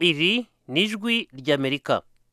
iri ni ijwi ry'Amerika.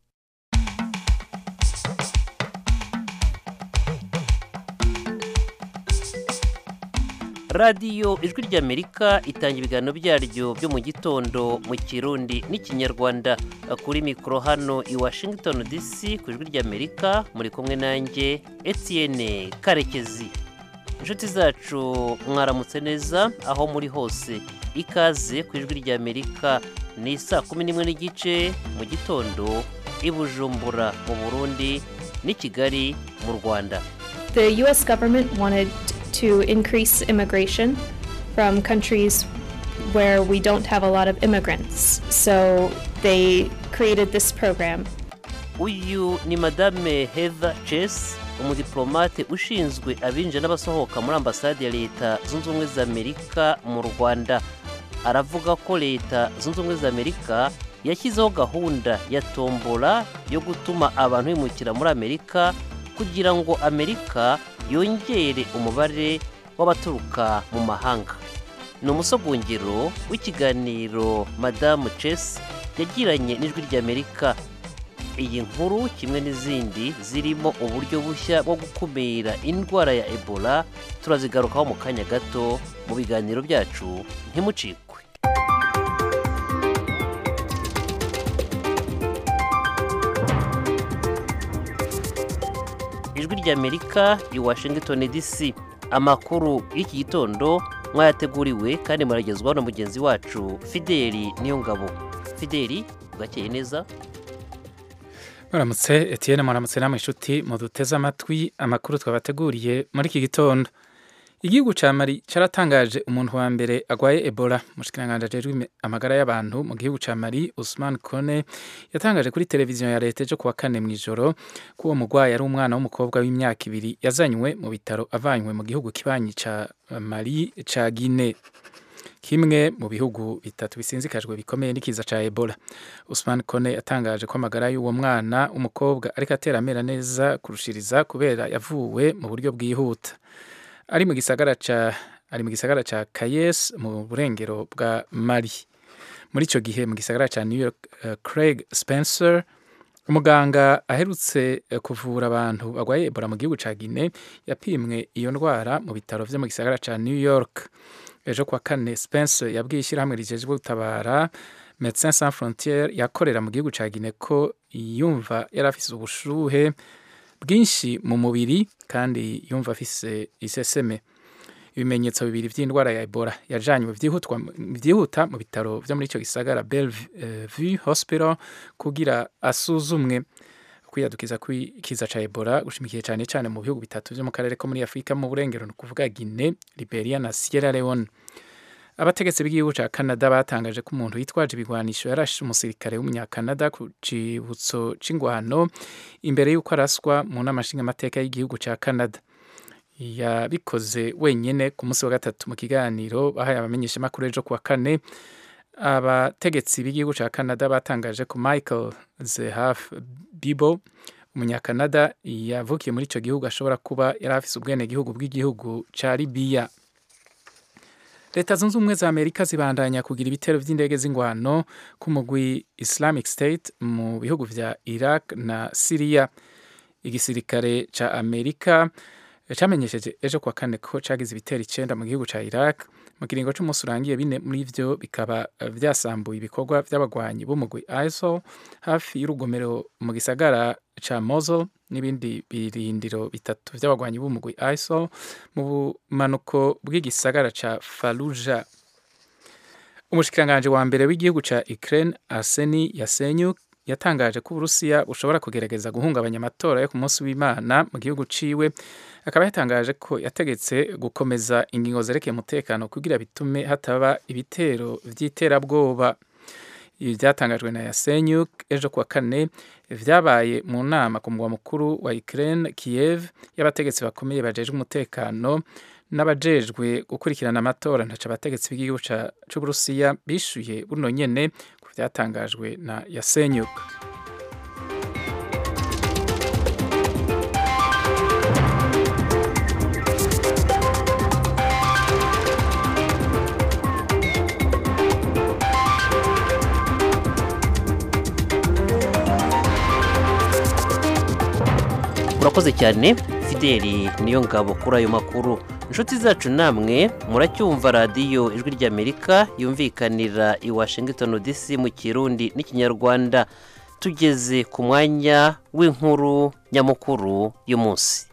radiyo ijwi ry'Amerika itanga ibiganiro byaryo byo mu gitondo mu Kirundi n'Ikinyarwanda. Kuri mikoro hano i Washington DC ku ijwi ry'Amerika muri kumwe nanjye Etienne Karekezi. Inshuti zacu mwaramutse neza aho muri hose, ikaze ku ijwi ry'Amerika. Ni saa 11:15 mu gitondo i Bujumbura mu Burundi n'i Kigali mu Rwanda. The US government wanted to increase immigration from countries where we don't have a lot of immigrants. So they created this program. Uyu ni Madame Heather Chase, umudiplomate ushinzwe abinjira n'abasohoka muri ambasade ya Leta Zunze Ubumwe za Amerika mu Rwanda. Aravuga ko Leta Zunze Ubumwe za Amerika yashyizeho gahunda ya tombola yo gutuma abantu bimukira muri Amerika kugira ngo Amerika yongere umubare w'abaturuka mu mahanga. Ni umusogongero w'ikiganiro Madame Chase yagiranye n'ijwi ry'Amerika. Iyi nkuru kimwe n'izindi zirimo uburyo bushya bwo gukumira indwara ya Ebola turazigarukaho mu kanya gato mu biganiro byacu, ntimucikwe. Ijwi ry'Amerika i Washington DC. Amakuru y'iki gitondo mwayateguriwe kandi muragezwaho na mugenzi wacu Fideli Niyongabo. Fideli, ugakeye neza? Muramutse Etienne, muramutse namwe inshuti muduteze amatwi amakuru twabateguriye muri iki gitondo. Igihugu ca Mali caratangaje umuntu wa mbere agwaye Ebola. Mushikiranganje ajejwe amagara y'abantu mu gihugu ca Mali, Ousmane Kone, yatangaje kuri televiziyo ya leta ejo kuwa kane mw'ijoro ko uwo mugwayi ari umwana w'umukobwa w'imyaka 2 yazanywe mu bitaro avanywe mu gihugu kibanyi ca Mali ca Guinée, kimwe mu bihugu bitatu bisinzikajwe bikomeye n'ikiza ca Ebola. Ousmane Kone yatangaje ko amagara y'uwo mwana w'umukobwa ariko atera amera neza kurushiriza kubera yavuwe mu buryo bwihuta. Ari mu gisagara ca Kayes mu burengero bwa Mali. Muri ico gihe mu gisagara ca New York, Craig Spencer, umuganga aherutse kuvura abantu bagwaye Ebola mu gihugu ca Guinée, yapimwe iyo ndwara mu bitaro vyo mu gisagara ca New York. Ejo kwa kane Spencer yabwiye ishyirahamwe rijejwe gutabara Médecins Sans Frontières yakorera mu gihugu ca Guinée ko yumva yari afise ubushuhe bwinshi mu mubiri kandi yumva afise iseseme. Ibimenyetso bibiri vy'indwara ya Ebola yajanywe vyihuta mu bitaro vyo muri ico gisagara Bellevue Hospital kugira asuzumwe. Kwiyadukiza kw'ikiza ca Ebola gushimikiye cyane mu bihugu bitatu vyo mu karere ko muri Afrika mu burengero, no kuvuga Guinée, Liberia na Sierra Leone. Abategetsi b'igihugu ca Canada batangaje ko umuntu yitwaje ibigwanisho yarashe umusirikare w'umunyakanada ku cibutso c'ingwano imbere y'uko araswa mu nama nshingamateka y'igihugu ca Canada. Yabikoze wenyene ku munsi wa gatatu mu kiganiro bahaye abamenyeshamakuru ejo kuwa kane. Abategetsi b'igihugu ca Canada batangaje ko Michael Zehaf Bibo, umunyakanada yavukiye muri ico gihugu, ashobora kuba yari afise ubwenegihugu bw'igihugu ca Libya. Leta Zunze Ubumwe za Amerika zibandanya kugira ibitero vy'indege z'ingwano ku mugwi Islamic State mu bihugu vya Iraq na Syria. Igisirikare ca Amerika camenyesheje ejo kwa kane ko cagize ibitero 9 mu gihugu ca Iraq mu kiringo c'umunsi urangiye. Bine muri ivyo bikaba vyasambuye ibikorwa vy'abagwanyi b'umugwi ISIL hafi y'urugomero mu gisagara ca Mosul n'ibindi birindiro bitatu vy'abagwanyi b'umugwi ISIL mu bumanuko bw'igisagara ca Fallujah. Umushikiranganje wa mbere w'igihugu ca Ukraine, Arseniy Yatsenyuk, yatangaje ko Uburusiya bushobora kugerageza guhungabanya amatora yo ku munsi w'Imana mu gihugu ciwe. Akaba yatangaje ko yategetse gukomeza ingingo zerekeye umutekano kugira bitume hataba ibitero vy'iterabwoba. Ibi byatangajwe na Yatsenyuk ejo kuwa kane, vyabaye mu nama ku mugwa mukuru wa Ukraine Kiev y'abategetsi bakomeye bajejwe umutekano n'abajejwe gukurikirana amatora. Ntaca abategetsi b'igihugu c'Uburusiya bishuye buno nyene ku vyatangajwe na Yatsenyuk. urakoze cyane Fideli niyo ngabo kuri ayo makuru. Inshuti zacu namwe muracyumva radiyo ijwi ry'Amerika yumvikanira i Washington DC mu Kirundi n'Ikinyarwanda. Tugeze ku mwanya w'inkuru nyamukuru y'umunsi.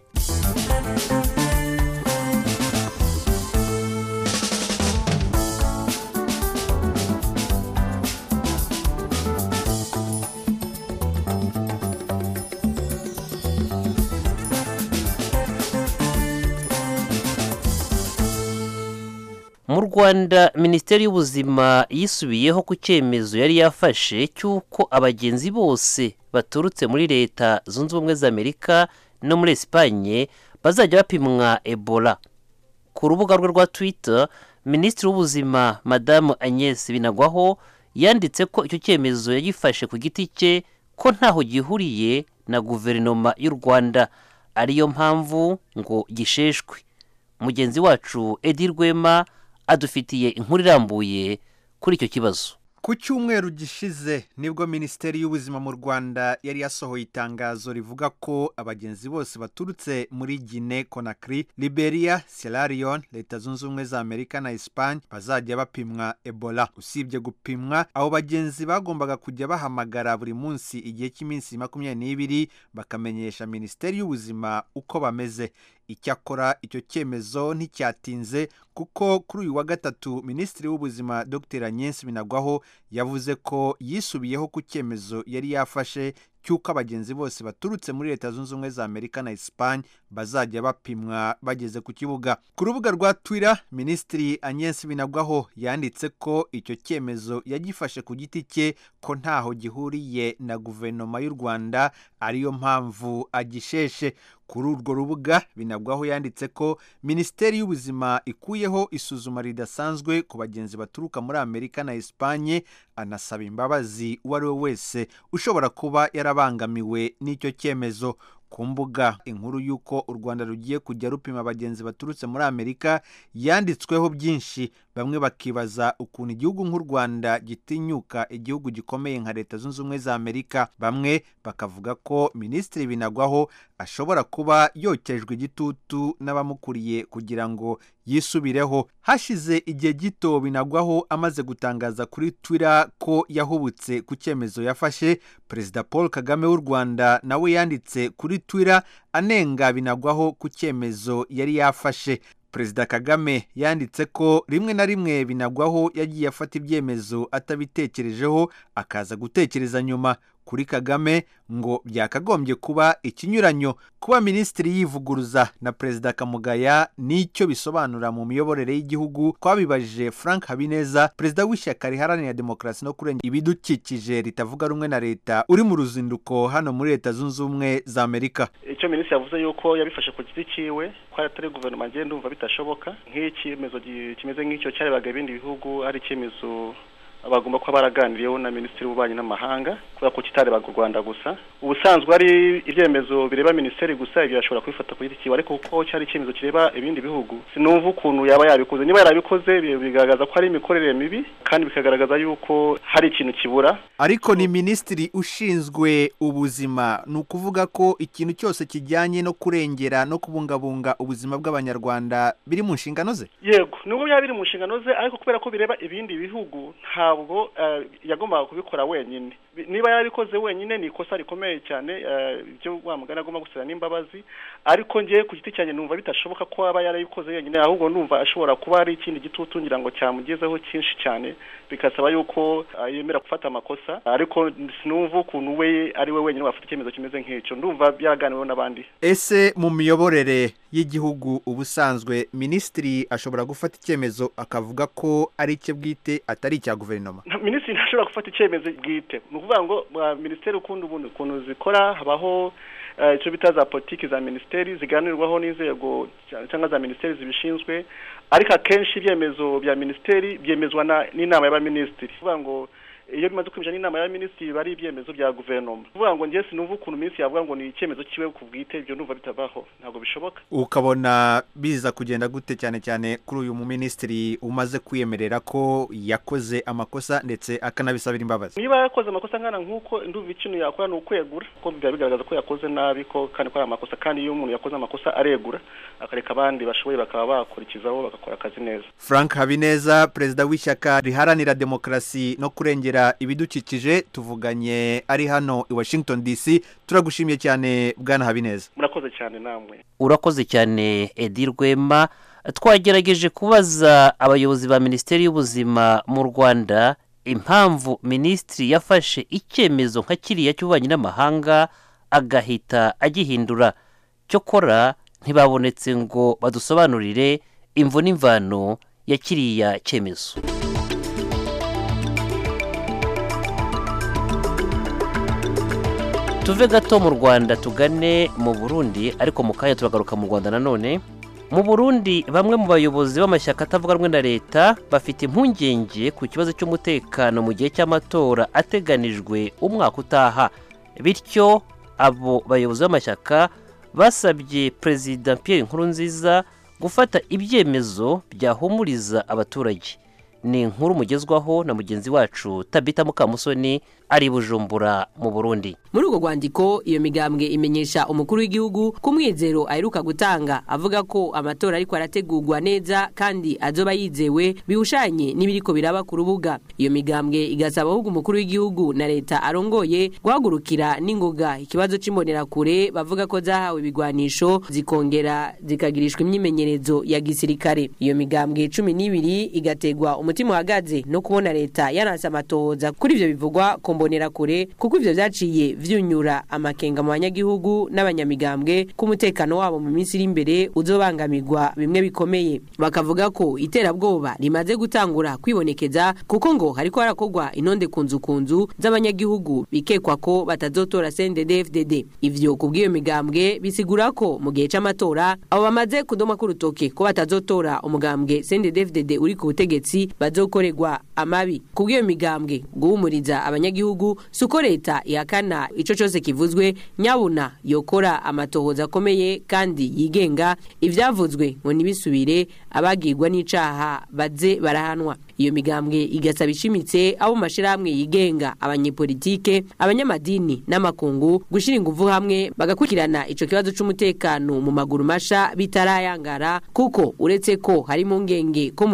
Mu Rwanda Minisiteri y'Ubuzima yisubiyeho ku cyemezo yari yafashe cy'uko abagenzi bose baturutse muri Leta Zunze Ubumwe za Amerika no muri Espagne bazajya bapimwa Ebola. Ku rubuga rwe rwa Twitter, Minisitiri w'Ubuzima Madame Agnès Binagwaho yanditse ko icyo cyemezo yagifashe ku giti cye ko ntaho gihuriye na guverinoma y'u Rwanda, ariyo mpamvu ngo gisheshwe. Mugenzi wacu Edi Rwema adufitiye inkuru irambuye kuri icyo kibazo. Ku cyumweru gishize nibwo Minisiteri y'Ubuzima mu Rwanda yari yasohoye itangazo rivuga ko abagenzi bose baturutse muri Guinea Conakry, Liberia, Sierra Leone, Leta Zunze Ubumwe za Amerika na Espagne bazajya bapimwa Ebola. Usibye gupimwa, abo bagenzi bagombaga kujya bahamagara buri munsi igihe cy'iminsi 22 bakamenyesha Minisiteri y'Ubuzima uko bameze. Icyakora icyo cyemezo nticyatinze kuko kuri uyu wa gatatu Minisitiri w'Ubuzima Dr. Agnès Binagwaho yavuze ko yisubiyeho ku cyemezo yari yafashe cy'uko abagenzi bose baturutse muri Leta Zunze Ubumwe za Amerika na Espagne bazajya bapimwa bageze ku kibuga. Ku rubuga rwa Twitter, Minisitiri Agnès Binagwaho yanditse ko icyo cyemezo yagifashe ku giti cye ko ntaho gihuriye na guverinoma y'u Rwanda, ariyo mpamvu agisheshe. Kuri urwo rubuga Binagwaho yanditse ko Minisiteri y'Ubuzima ikuyeho isuzuma ridasanzwe ku bagenzi baturuka muri Amerika na Espagne, anasaba imbabazi uwo ari we wese ushobora kuba yarabangamiwe n'icyo cyemezo. Ku mbuga inkuru y'uko u Rwanda rugiye kujya rupima abagenzi baturutse muri Amerika yanditsweho byinshi. Bamwe bakibaza ukuntu igihugu nk'u Rwanda gitinyuka igihugu gikomeye nka Leta Zunze Ubumwe za Amerika. Bamwe bakavuga ko Minisitiri Binagwaho ashobora kuba yokejwe igitutu n'abamukuriye kugira ngo yisubireho. Hashize igihe gito Binagwaho amaze gutangaza kuri Twitter ko yahubutse ku cyemezo yafashe, Perezida Paul Kagame w'u Rwanda nawe yanditse kuri Twitter anenga Binagwaho ku cyemezo yari yafashe. Perezida Kagame yanditse ko rimwe na rimwe Binagwaho yagiye afata ibyemezo atabitekerejeho akaza gutekereza nyuma. Kuri Kagame ngo byakagombye kuba ikinyuranyo. Kuba minisitiri yivuguruza na Perezida akamugaya nicyo bisobanura mu miyoborere y'igihugu. Twabibajije Frank Habineza, perezida w'ishyaka riharanira demokarasi no kurengera ibidukikije ritavuga rumwe na leta, uri mu ruzinduko hano muri Leta Zunze Ubumwe za Amerika. Icyo minisitiri yavuze yuko yabifashe ku giti cyiwe ko atari guverinoma ngende ndumva bitashoboka. Nk'icyemezo kimeze nk'icyo cyarebaga ibindi bihugu ari icyemezo abagomba kuba baraganiriyeho na Minisitiri w'Ububanyi n'Amahanga kubera ko kitarebaga u Rwanda gusa. Ubusanzwe ari ibyemezo bireba Minisiteri gusa, ibyo yashobora kubifata ku giti cyiwe, ariko kuko cyari icyemezo kireba ibindi bihugu sinumva ukuntu yaba yabikoze. Niba yarabikoze bigaragaza ko ari imikorere mibi kandi bikagaragaza yuko hari ikintu kibura. Ariko ni minisitiri ushinzwe ubuzima, ni ukuvuga ko ikintu cyose kijyanye no kurengera no kubungabunga ubuzima bw'Abanyarwanda biri mu nshingano ze. Yego, nubwo byaba biri mu nshingano ze, ariko kubera ko bireba ibindi bihugu ntabwo yagombaga kubikora wenyine. Niba yarabikoze wenyine ni ikosa rikomeye cyane, ibyo wamugana agomba gusaba n'imbabazi. Ariko ngiye ku giti cyane numva bitashoboka ko aba yarabikoze wenyine, ahubwo numva ashobora kuba ari ikindi gitutu ngira ngo cyamugezeho cyinshi cyane, bikasaba yuko yemera gufata amakosa. Ariko sinumva ukuntu we ari we wenyine wafata icyemezo kimeze nk'icyo. Ndumva byaganiweho n'abandi. Ese mu miyoborere y'igihugu ubusanzwe minisitiri ashobora gufata icyemezo akavuga ko ari icye bwite atari icya guverinoma? Minisitiri ntashobora gufata icyemezo bwite. Ni ukuvuga ngo minisiteri ukuntu zikora, habaho icyo bita za politiki za minisiteri ziganirwaho n'inzego cyangwa za minisiteri zibishinzwe, ariko akenshi ibyemezo bya minisiteri byemezwa n'inama y'abaminisitiri. Kuvuga ngo iyo bimaze kwinjira n'inama ya minisitiri bari ibyemezo bya guverinoma kuvuga ngo njye sinumva ukuntu minsi yavuga ngo ni icyemezo kiwe ku bwite ibyo numva bitabaho ntabwo bishoboka. Ukabona biza kugenda gute cyane cyane kuri uyu muminisitiri umaze kwiyemerera ko yakoze amakosa ndetse akanabisabira imbabazi? Niba yakoze amakosa nkana nk'uko ndumva ikintu yakora ni ukwegura ko bigaragaza ko yakoze nabi ko kandi ko ari amakosa, kandi iyo umuntu yakoze amakosa aregura akareka abandi bashoboye bakaba bakurikizaho bagakora akazi neza. Frank Habineza, perezida w'ishyaka riharanira demokarasi no kurengera ibidukikije, tuvuganye ari hano i Washington DC. Turagushimiye cyane bwana Habineza. Murakoze cyane namwe. Urakoze cyane Edi Rwema. Twagerageje kubaza abayobozi ba Minisiteri y'Ubuzima mu Rwanda impamvu minisitiri yafashe icyemezo nka kiriya cy'ububanyi n'amahanga agahita agihindura. Cyokora ntibabonetse ngo badusobanurire imvo n'imvano ya kiriya cyemezo. Tuve gato mu Rwanda tugane mu Burundi, ariko mu kanya turagaruka mu Rwanda nanone. Mu Burundi bamwe mu bayobozi b'amashyaka atavuga rumwe na leta bafite impungenge ku kibazo cy'umutekano mu gihe cy'amatora ateganijwe umwaka utaha. Bityo abo bayobozi b'amashyaka basabye Perezida Pierre Nkurunziza gufata ibyemezo byahumuriza abaturage. Ni inkuru mugezwaho na mugenzi wacu Tabita Mukamusoni ari Bujumbura mu Burundi. Muri ugo rwandiko iyo migambwe imenyesha umukuru w'igihugu ku mwizero aheruka gutanga avuga ko amatora ariko arategurwa neza kandi azoba yizewe bihushanye n'ibiriko biraba ku rubuga. Iyo migambwe igasaba ahubwo umukuru w'igihugu na leta arongoye guhagurukira n'ingoga ikibazo cy'imbonera kure bavuga ko zahawe ibigwanisho zikongera zikagirishwa imyimenyerezo ya gisirikare. Iyo migambwe 12 igategwa umutima uhagaze no kubona leta yanase amatohoza kuri ivyo bivugwa kombonera kure, kuko ivyo vyaciye vyunyura amakenga mu banyagihugu n'abanyamigambwe ku mutekano wabo mu minsi iri imbere uzobangamirwa bimwe bikomeye. Bakavuga ko iterabwoba rimaze gutangura kwibonekeza kuko ngo hariko harakogwa inonde kunzu z'abanyagihugu bikekwa ko batazotora CNDD-FDD. Ivyo kubwiyo migambwe bisigura ko mu gihe c'amatora abo bamaze kudoma ku rutoke ko batazotora umugambwe CNDD-FDD uri ku butegetsi bazokorerwa amabi. Kubwiyo migambwe guhumuriza abanyagihugu suko leta ihakana ico cyose kivuzwe, nyabuna yokora amatohoza akomeye kandi yigenga, ivyavuzwe ngo nibisubire, abagirwa n'icaha baze barahanwa. Iyo migambwe igasaba ishimitse abo mashirahamwe yigenga, abanyepolitike, abanyamadini n'amakungu gushira inguvu hamwe bagakurikirana ico kibazo c'umutekano mu maguru masha bitarayangara, kuko uretse ko hari mu ngenge ko mu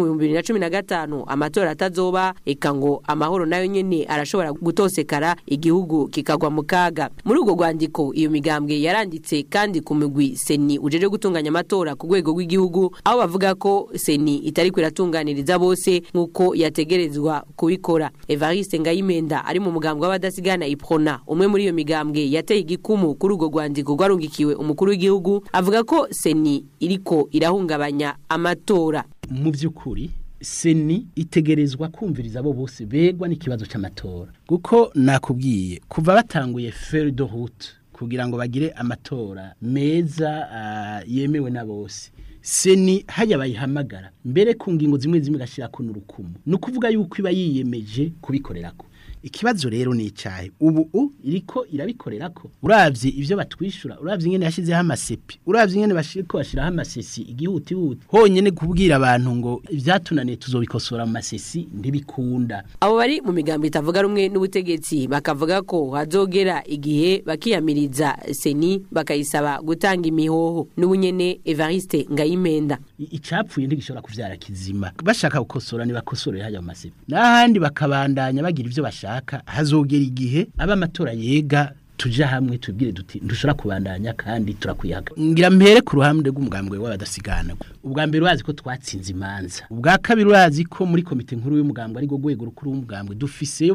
2015 amatora atazoba, eka ngo amahoro nayo nyene arashobora gutosekara igihugu kikagwa mu kaga. Muri ugo rwandiko iyo migambwe yaranditse kandi ku mugwi seni ujeje gutunganya amatora ku rwego rw'igihugu, aho bavuga ko seni itari kwiratunganiriza bose nkuko yategerezwa kubikora. Evariste Ngayimenda ari mu mugambwe w'abadasigana Iprona, umwe muri iyo migambwe yateye igikumu kuri ugo rwandiko rwarungikiwe umukuru w'igihugu, avuga ko seni iriko irahungabanya amatora. Mu by'ukuri seni itegerezwa kumviriza abo bose begwa n'ikibazo cy'amatora, kuko nakubwiye kuva batanguye feuille de route kugira ngo bagire amatora meza yemewe na bose, seni hajya bayihamagara mbere ku ngingo zimwe gashira ko n'urukumu, nukuvuga yuko iba yiyemeje kubikorerako. Ikibazo rero ni icyahe ubu iriko irabikorerako. Uravye ivyo batwishura, uravye ingene yashizeho amasepi, uravye ingene bashiko bashiraho amasesi igihuti honyene kubwira abantu ngo ivyatunaniye tuzobikosora mu masesi ntibikunda. Abo bari mu migambo itavuga rumwe n'ubutegetsi bakavuga ko hazogera igihe bakiyamiriza seni bakayisaba gutanga imihoho. N'ubunyene Evariste Ngayimenda, icapfuye ntigishobora kuvyara kizima, bashaka gukosora ni bakosorera hajya mu masepi, n'ahandi bakabandanya bagira ivyo bashaka. Hazogera igihe aba amatora yega tuja hamwe tubwire duti ndushora kubandanya kandi turakwiyaga. Ngira mpere ku ruhande rw'umugambwe w'abadasigana. Ubwa mbere wazi ko twatsinze imanza, ubwa kabiri wazi ko muri komite nkuru y'umugambwe ari go gwego rukuru w'umugambwe dufiseyo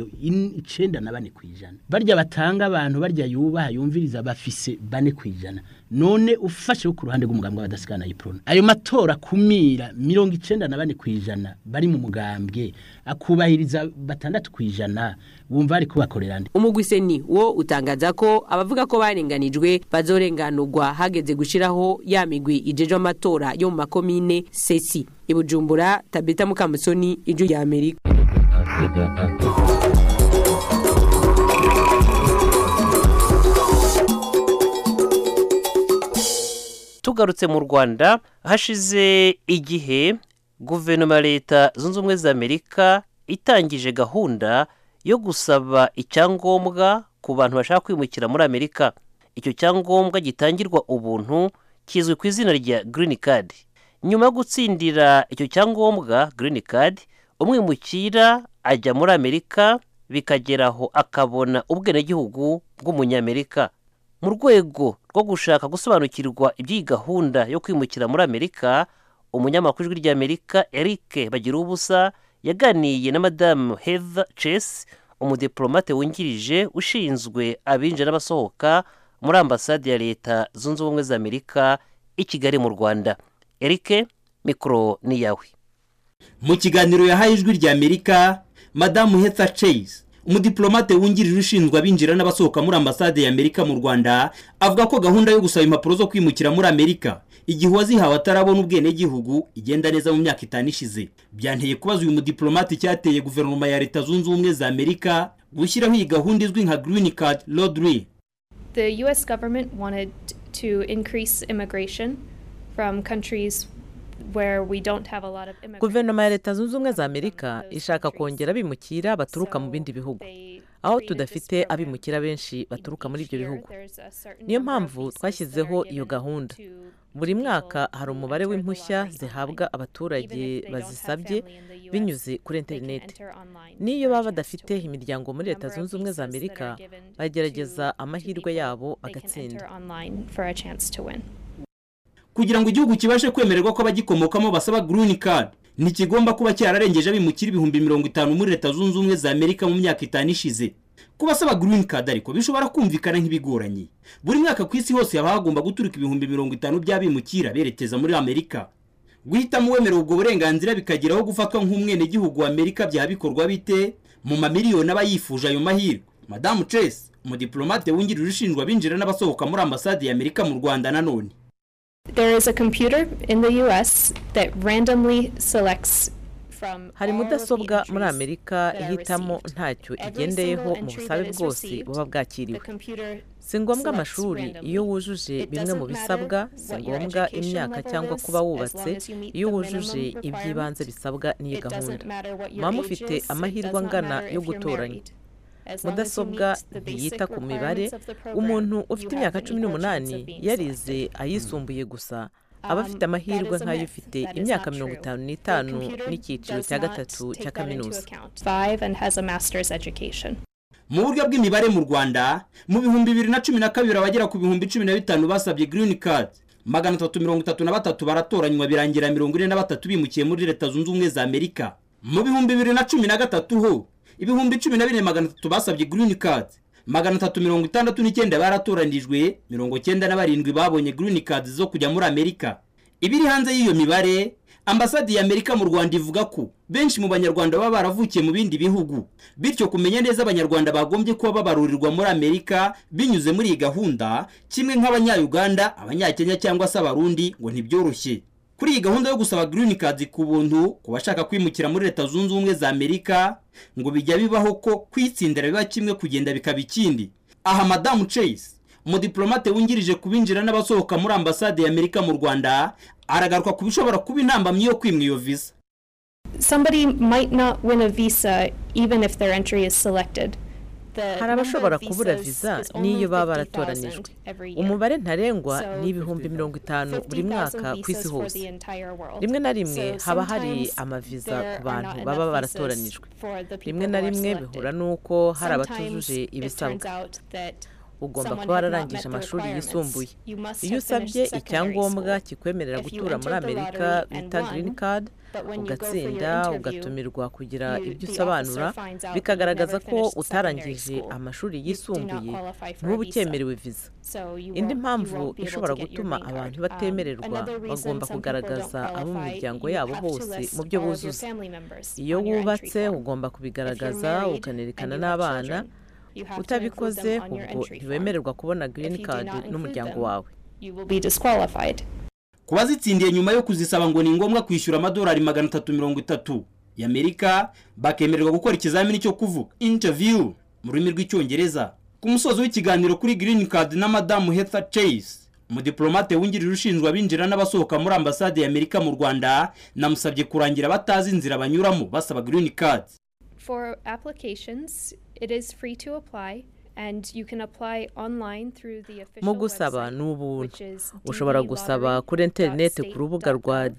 94%. Barya batanga abantu barya yubaha yumviriza bafise 4%. None ufashe ku ruhande rw'umugambwe w'abadasigana Iprona, ayo matora kumira 94% bari mu mugambwe akubahiriza 6%, bumva ari kubakorera ndi. Umugwi seni wo utangaza ko abavuga ko barenganijwe bazorenganurwa hageze gushiraho ya migwi ijeje amatora yo mu makomine sesi. Ibujumbura, Tabita Mukamusoni, Ijwi ya Amerika. tugarutse mu Rwanda hashize igihe guverinoma ya leta zunze ubumwe za Amerika itangije gahunda yo gusaba icyangombwa ku bantu bashaka kwimukira muri Amerika. Icyo cyangombwa gitangirwa ubuntu kizwi ku izina rya Green Card. Nyuma yo gutsindira icyo cyangombwa Green Card, umwimukira ajya muri Amerika bikageraho akabona ubwenegihugu bw'umunyamerika. Mu rwego rwo gushaka gusobanukirwa iby'iyi gahunda yo kwimukira muri Amerika, umunyamakuru w'ijwi ry'Amerika Eric Bagiruwubusa yaganiye na Madamu Heather Chase, umudiplomate wungirije ushinzwe abinjira n'abasohoka muri ambasade ya leta zunze ubumwe za Amerika i Kigali mu Rwanda. Eric, mikoro ni yawe. Mu kiganiro yahaye ijwi ry'Amerika, Madamu Heather Chase, umudiplomate wungirije ushinzwe abinjira n'abasohoka muri ambasade ya Amerika mu Rwanda, avuga ko gahunda yo gusaba impapuro zo kwimukira muri Amerika igihe wazihawe atarabona ubwenegihugu igenda neza mu myaka 5 ishize. Byanteye kubaza uyu mudiplomate cyateye guverinoma ya leta zunze ubumwe za Amerika gushyiraho iyi gahunda izwi nka Green Card Lottery. The US government wanted to increase immigration from countries where we don't have a lot of immigrants. Guverinoma ya leta zunze ubumwe za Amerika ishaka kongera abimukira baturuka mu bindi bihugu, aho tudafite abimukira benshi baturuka muri ibyo bihugu. Niyo mpamvu twashyizeho iyo gahunda. Buri mwaka hari umubare w'impushya zihabwa abaturage bazisabye binyuze kuri internet. Niyo baba badafite imiryango muri leta zunze ubumwe za Amerika, bagerageza amahirwe yabo bagatsinda. Kugira ngo igihugu kibashe kwemererwa ko abagikomokamo basaba Green Card, ntikigomba kuba cyararengeje abimukira 50,000 muri leta zunze ubumwe za Amerika mu myaka 5 ishize. Kubasaba Green Card ariko bishobora kumvikana nk'ibigoranye. Buri mwaka ku isi hose haba hagomba guturuka 50,000 by'abimukira berekeza muri Amerika. Guhitamo wemerewe ubwo burenganzira bikageraho gufatwa nk'umwene gihugu wa Amerika byabikorwa bite mu mamiliyoni abayifuje ayo mahirwe. Madamu Chase, umudiplomate wungirije ushinzwe abinjira n'abasohoka muri ambasade ya Amerika mu Rwanda nanone. There is a computer in the US that randomly selects from hari mudasobwa muri Amerika ihitamo ntacyo igendeyeho mu busabe bwose buba bwakiriwe. Si ngombwa amashuri iyo wujuje bimwe mu bisabwa, si ngombwa imyaka cyangwa kuba wubatse iyo wujuje iby'ibanze bisabwa n'iyi gahunda. Muba mufite amahirwe angana yo gutoranya. Mudasobwa ntiyita ku mibare. Umuntu ufite imyaka 18 yarize ayisumbuye gusa aba afite amahirwe nk'ayo ufite imyaka 55 n'icyiciro cya gatatu cya kaminuza. Mu buryo bw'imibare mu Rwanda, mu 2012 abagera ku 15,000 basabye Green Card, 333 baratoranywa birangira 43 bimukiye muri leta zunze ubumwe za Amerika. Mu 2013 ho 12,300 basabye Green Card, 369 baratoranijwe, 97 babonye Green Card zo kujya muri Amerika. Ibiri hanze y'iyo mibare, ambasade ya Amerika mu Rwanda ivuga ko benshi mu banyarwanda baba baravukiye mu bindi bihugu, bityo kumenya neza abanyarwanda bagombye kuba babarurirwa muri Amerika binyuze muri iyi gahunda, kimwe nk'abanya-Uganda, abanya-Kenya cyangwa se abarundi ngo ntibyoroshye. Kuri iyi gahunda yo gusaba Green Card ku buntu ku bashaka kwimukira muri leta zunze ubumwe za Amerika, ngo bijya bibaho ko kwitsindira biba kimwe kugenda bikaba ikindi. Aha Madamu Chase, umudiplomate wungirije kubinjira n'abasohoka muri ambasade ya Amerika mu Rwanda, aragaruka kubishobora kuba intambamyi yo kwimwa iyo visa. Somebody might not win a visa even if their entry is selected. Hari abashobora kubura visa n'iyo baba baratoranijwe. Umubare ntarengwa ni 50,000 buri mwaka ku isi hose. Rimwe na rimwe haba hari amaviza ku bantu baba baratoranijwe. Rimwe na rimwe bihura n'uko hari abatujuje ibisabwa. Ugomba kuba wararangije amashuri yisumbuye. Iyo usabye icyangombwa kikwemerera gutura muri Amerika bita Green Card, ugatsinda, ugatumirwa kugira ibyo usobanura, bikagaragaza ko utarangije amashuri yisumbuye, ntuba ukemerewe visa. Indi mpamvu ishobora gutuma abantu batemererwa, bagomba kugaragaza abo mu miryango yabo bose mu byo buzuza. Iyo wubatse ugomba kubigaragaza, ukanerekana n'abana. Utabikoze ubwo ntiwemererwa kubona Green Card n'umuryango wawe. Kuba zitsindiye nyuma yo kuzisaba ngo ni ngombwa kwishyura $330. y'Amerika bakemererwa gukora ikizamini cyo kuvuga interview mu rurimi rw'icyongereza. Ku musozo w'ikiganiro kuri Green Card na Madamu Heather Chase, umudiplomate wungirije ushinzwe abinjira n'abasohoka muri ambasade y'Amerika mu Rwanda, namusabye kurangira batazi inzira banyuramo basaba Green Card. For applications, it is free to apply. And you can apply online through the official mu gusaba website, n'ubuntu ushobora gusaba kuri interineti ku rubuga rwa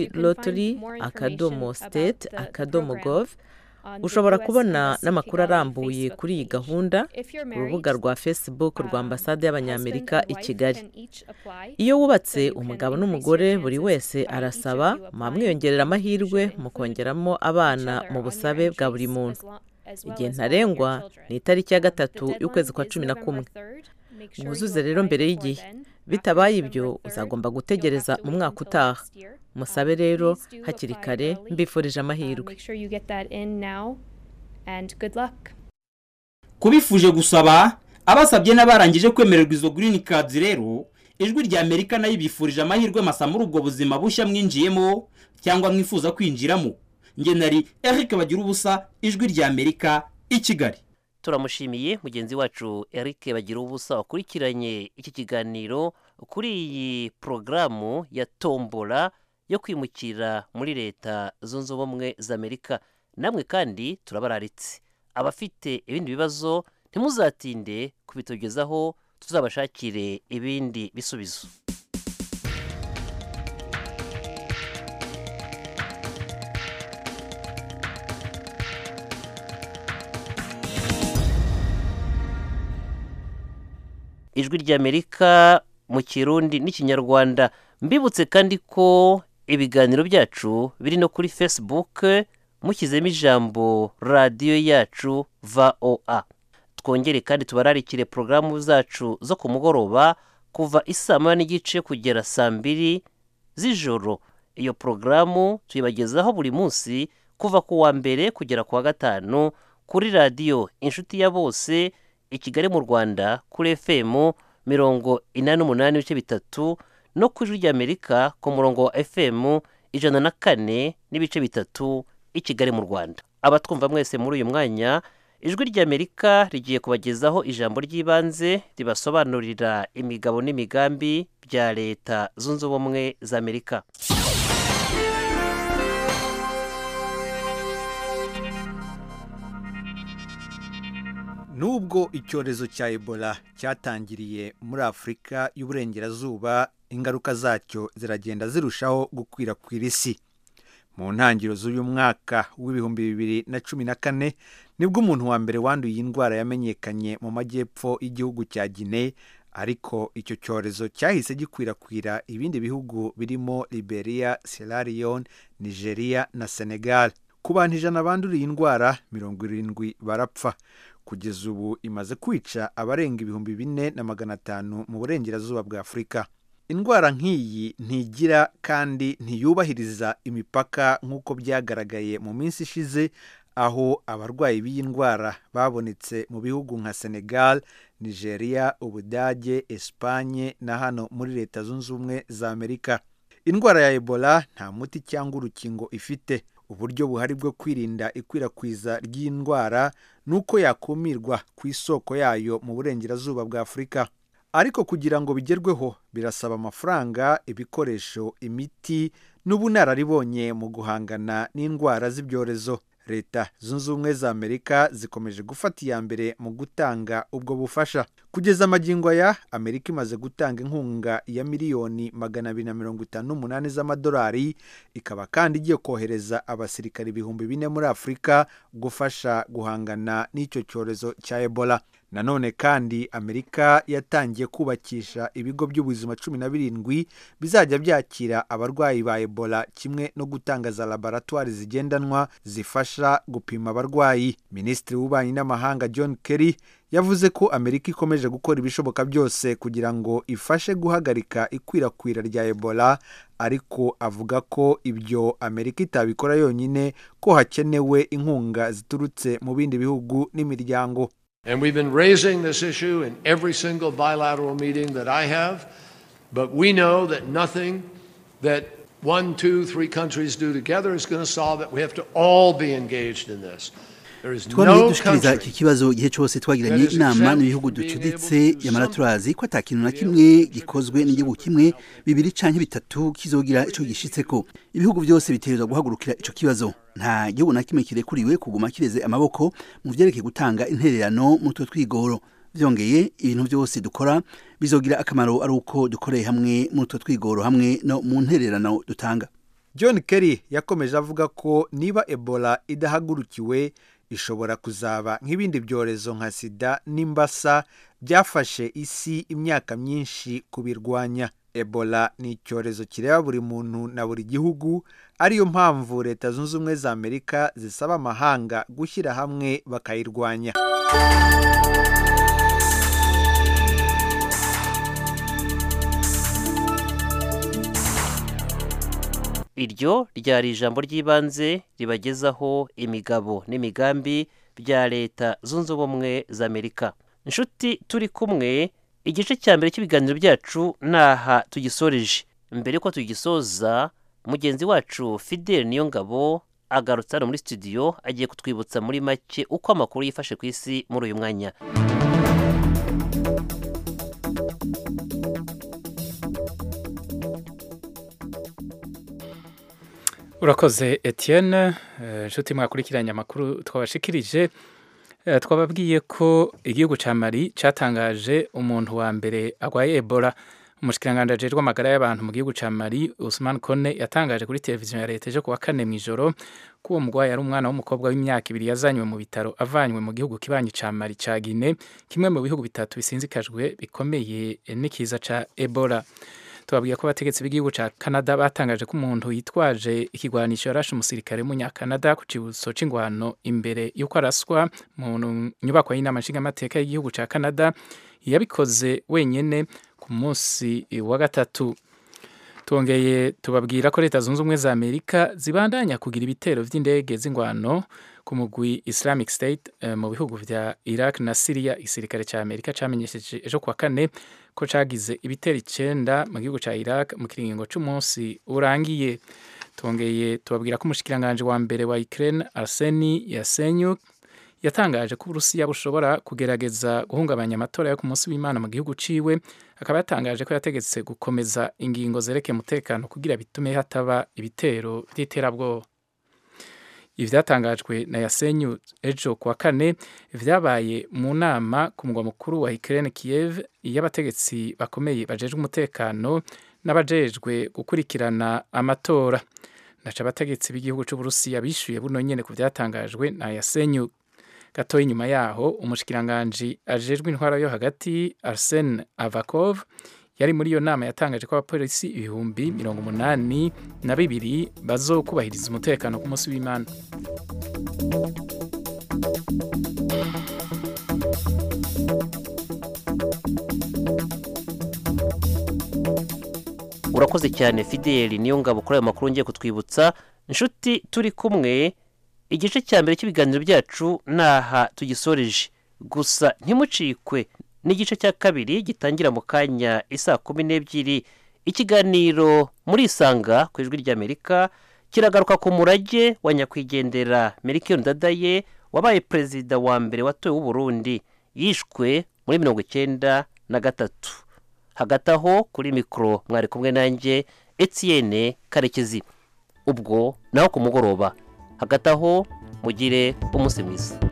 dvlottery.state.gov. ushobora kubona n'amakuru arambuye kuri iyi gahunda ku rubuga rwa Facebook rwa ambasade y'Abanyamerika i Kigali. Iyo wubatse umugabo n'umugore buri wese arasaba mwamwiyongerera amahirwe mu kongeramo abana mu busabe bwa buri muntu. Igihe ntarengwa ni itariki ya 3 y'ukwezi kwa 11. Muzuze rero mbere y'igihe, bitabaye ibyo uzagomba gutegereza mu mwaka utaha. Musabe rero hakiri kare, mbifurije amahirwe. Kubifuje gusaba abasabye n'abarangije kwemererwa izo Green Cards rero, ijwi rya Amerika nayo bifurije amahirwe masa muri ubwo buzima bushya mwinjiyemo cyangwa mwifuza kwinjiramo. Nge nari Eric Bagirubusa, ijwi rya Amerika i Kigali. Turamushimiye mugenzi wacu Eric Bagirubusa wakurikiranye iki kiganiro kuri iyi programu ya tombola yo kwimukira muri leta zunze ubumwe za Amerika. Namwe kandi turabararitse abafite ibindi bibazo ntimuzatinde kubitugezaho, tuzabashakire ibindi bisubizo. Ijwi rya Amerika mu Kirundi n'Ikinyarwanda. Mbibutse kandi ko ibiganiro byacu biri no kuri Facebook, mushyizemo ijambo radio yacu VOA. Twongere kandi tubararikire programu zacu zo ku mugoroba kuva 1:30 kugera 2:00 z'ijoro. Iyo programu tuyibagezaho buri munsi kuva ku wa mbere kugera ku wa gatanu kuri radio Inshuti ya Bose i Kigali mu Rwanda kuri FM 88.3 no ku Ijwi rya Amerika ku murongo wa FM 104.3 i Kigali mu Rwanda. Abatwumva mwese muri uyu mwanya, Ijwi rya Amerika rigiye kubagezaho ijambo ry'ibanze ribasobanurira imigabo n'imigambi bya leta zunze ubumwe za Amerika. Nubwo icyorezo cya Ebola cyatangiriye muri Afrika y'Uburengerazuba, ingaruka zacyo ziragenda zirushaho gukwirakwira isi. Mu ntangiriro z'uyu mwaka w'2014 nibwo umuntu wa mbere wanduye indwara yamenyekanye mu majyepfo y'igihugu cya Guinea, ariko icyo cyorezo cyahise gikwirakwira ibindi bihugu birimo Liberia, Sierra Leone, Nigeria na Senegal. Ku bantu 100 banduriye indwara 70 barapfa. Kugeza ubu imaze kwica abarenga 4,500 mu burengerazuba bwa Afrika. Indwara nk'iyi ntigira kandi ntiyubahiriza imipaka nk'uko byagaragaye mu minsi ishize, aho abarwayi b'iyi ndwara babonetse mu bihugu nka Senegal, Nigeria, Ubudage, Espagne na hano muri leta zunze ubumwe za Amerika. Indwara ya Ebola nta muti cyangwa urukingo ifite. Uburyo buhari bwo kwirinda ikwirakwiza ry'indwara nuko yakumirwa ku isoko yayo mu burengerazuba bwa Afrika. Ariko kugira ngo bigerweho birasaba amafaranga, ibikoresho, imiti n'ubunararibonye mu guhangana n'indwara z'ibyorezo. Leta zunze ubumwe za Amerika zikomeje gufata iya mbere mu gutanga ubwo bufasha. Kugeza magingo aya, Amerika imaze gutanga inkunga ya miliyoni 258 z'amadolari, ikaba kandi igiye kohereza abasirikari 4,000 muri Afrika gufasha guhangana n'icyo cyorezo cya Ebola. Nanone kandi Amerika yatangiye kubakisha ibigo by'ubuzima 17 bizajya byakira abarwayi ba Ebola, kimwe no gutanga za laboratoire zigendanwa zifasha gupima abarwayi. Minisitiri w'Ububanyi n'Amahanga John Kerry yavuze ko Amerika ikomeje gukora ibishoboka byose kugira ngo ifashe guhagarika ikwirakwira rya Ebola, ariko avuga ko ibyo Amerika itabikora yonyine, ko hakenewe inkunga ziturutse mu bindi bihugu n'imiryango. And we've been raising this issue in every single bilateral meeting that I have, but we know that nothing that 1, 2, 3 countries do together is going to solve it. We have to all be engaged in this. twamye dushikiriza iki kibazo igihe cyose twagiranye inama n'ibihugu ducuditse yamara turazi ko atakintu na kimwe gikozwe n'igihugu kimwe bibiri canke bitatu kizogira ico gishitseko. Ibihugu byose biterezwa guhagurukira ico kibazo. Nta gihugu na kimwe kirekuriwe kuguma kireze amaboko mu vyerekeye gutanga intererano mu twigoro. Vyongeye ibintu byose dukora bizogira akamaro ari uko dukoreye hamwe mu twigoro hamwe no mu ntererano dutanga. John Kerry yakomeje avuga ko niba Ebola idahagurukiwe ishobora kuzaba nk'ibindi byorezo nka sida n'imbasa byafashe isi imyaka myinshi kubirwanya. Ebola ni icyorezo kireba buri muntu na buri gihugu, ariyo mpamvu Leta Zunze Ubumwe za Amerika zisaba amahanga gushyira hamwe bakayirwanya. Iryo ryari ijambo ry'ibanze ribagezaho imigabo n'imigambi bya Leta Zunze Ubumwe za Amerika. Inshuti turi kumwe, igice cya mbere cy'ibiganiro byacu naha tugisoreje. Mbere ko tugisoza, mugenzi wacu Fidel Niyongabo agarutse hano muri studio agiye kutwibutsa muri make uko amakuru yifashe ku isi muri uyu mwanya. Urakoze Etienne. Nshuti mwakurikiranye amakuru twabashikirije, twababwiye ko igihugu ca Mali catangaje umuntu wa mbere agwaye Ebola. Umushikiranganje ajejwe amagara y'abantu mu gihugu ca Mali, Ousmane Kone, yatangaje kuri televiziyo ya leta ejo kuwa kane mw'ijoro ko uwo mugwayi ari umwana w'umukobwa w'imyaka 2 yazanywe mu bitaro avanywe mu gihugu kibanyi ca Mali ca Guinea, kimwe mu bihugu bitatu bisinzikajwe bikomeye n'ikiza ca Ebola. Tubabwiye ko abategetsi b'igihugu ca Canada batangaje ko umuntu yitwaje ikigwanisho yarashe umusirikare w'umunyakanada ku cibutso c'ingwano imbere y'uko araswa mu nyubako y'inama nshingamateka y'igihugu ca Canada, yabikoze wenyene ku munsi wa gatatu. Twongeye tubabwira ko Leta Zunze Ubumwe za Amerika zibandanya kugira ibitero vy'indege z'ingwano ku mugwi Islamic State mu bihugu vya Iraq na Syria. Igisirikare ca Amerika camenyesheje ejo kuwa kane ko cagize ibitero 9 mu gihugu ca Iraq mu kiringo c'umunsi urangiye. Twongeye tubabwira ko umushikiranganje wa mbere wa Ukraine Arseniy Yatsenyuk yatangaje ko Uburusiya bushobora kugerageza guhungabanya amatora yo ku munsi w'Imana mu gihugu ciwe. Akaba yatangaje ko yategetse gukomeza ingingo zereke umutekano kugira bitume hataba ibitero vy'iterabwoba. Ivyatangajwe na Yatsenyuk ejo kuwa kane vyabaye mu nama ku mugwa mukuru wa Ukraine Kiev y'abategetsi bakomeye bajejwe umutekano n'abajejwe gukurikirana amatora. Naca abategetsi b'igihugu c'Uburusiya bishuye buno nyene ku vyatangajwe na Yatsenyuk. Gatoyi nyuma yaho umushikiranganje ajejwe intwara yo hagati Arsen Avakov yari muri iyo nama yatangaje ko abapolisi 82,000 bazokubahiriza umutekano ku munsi w'Imana. Urakoze cyane Fidel Niyongabo kuri ayo makuru ngiye kutwibutsa. Inshuti turi kumwe, igice cya mbere cy'ibiganiro byacu naha tugisoreje. Gusa ntimucikwe n'igice cya kabiri gitangira mu kanya isa 12. Ikiganiro muri Isanga ku ijwi ry'Amerika kiragaruka ku murage wa nyakwigendera Melchior Ndadaye wabaye perezida wa mbere watowe w'u Burundi, yishwe muri 1993. Hagati aho kuri mikro mwari kumwe nanjye Etienne Karekezi. Ubwo naho ku mugoroba, hagati aho mugire umunsi mwiza.